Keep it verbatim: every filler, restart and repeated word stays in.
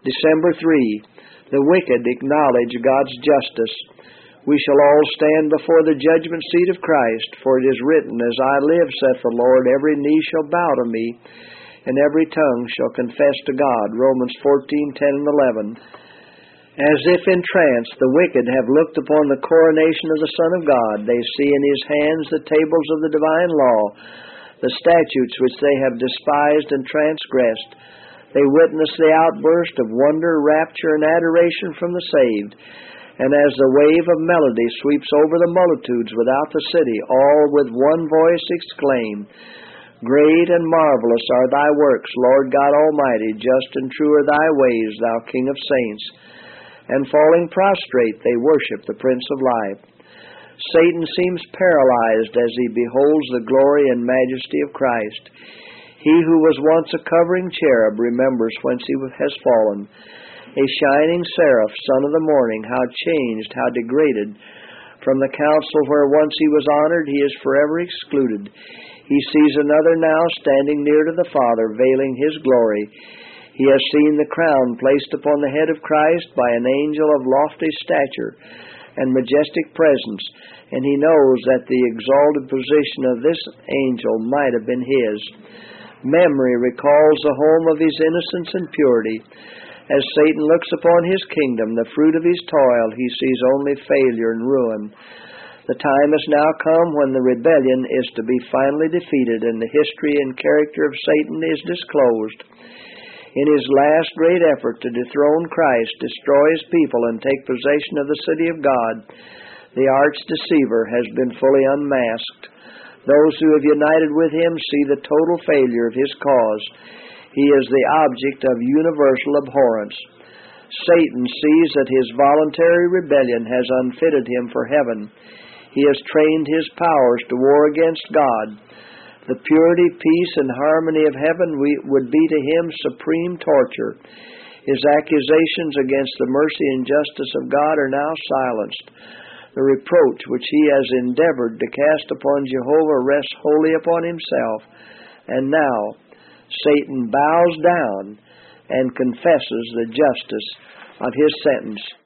December third, the wicked acknowledge God's justice. We shall all stand before the judgment seat of Christ, for it is written, As I live, saith the Lord, every knee shall bow to me, and every tongue shall confess to God. Romans fourteen, ten and eleven. As if in trance, the wicked have looked upon the coronation of the Son of God. They see in His hands the tables of the divine law, the statutes which they have despised and transgressed. They witness the outburst of wonder, rapture, and adoration from the saved. And as the wave of melody sweeps over the multitudes without the city, all with one voice exclaim, Great and marvelous are thy works, Lord God Almighty, just and true are thy ways, thou King of saints. And falling prostrate, they worship the Prince of Life. Satan seems paralyzed as he beholds the glory and majesty of Christ. He who was once a covering cherub remembers whence he has fallen. A shining seraph, son of the morning, how changed, how degraded. From the council where once he was honored, he is forever excluded. He sees another now standing near to the Father, veiling his glory. He has seen the crown placed upon the head of Christ by an angel of lofty stature and majestic presence, and he knows that the exalted position of this angel might have been his. Memory recalls the home of his innocence and purity. As Satan looks upon his kingdom, the fruit of his toil, he sees only failure and ruin. The time has now come when the rebellion is to be finally defeated and the history and character of Satan is disclosed. In his last great effort to dethrone Christ, destroy his people, and take possession of the city of God, the arch-deceiver has been fully unmasked. Those who have united with him see the total failure of his cause. He is the object of universal abhorrence. Satan sees that his voluntary rebellion has unfitted him for heaven. He has trained his powers to war against God. The purity, peace, and harmony of heaven would be to him supreme torture. His accusations against the mercy and justice of God are now silenced. The reproach which he has endeavored to cast upon Jehovah rests wholly upon himself. And now Satan bows down and confesses the justice of his sentence.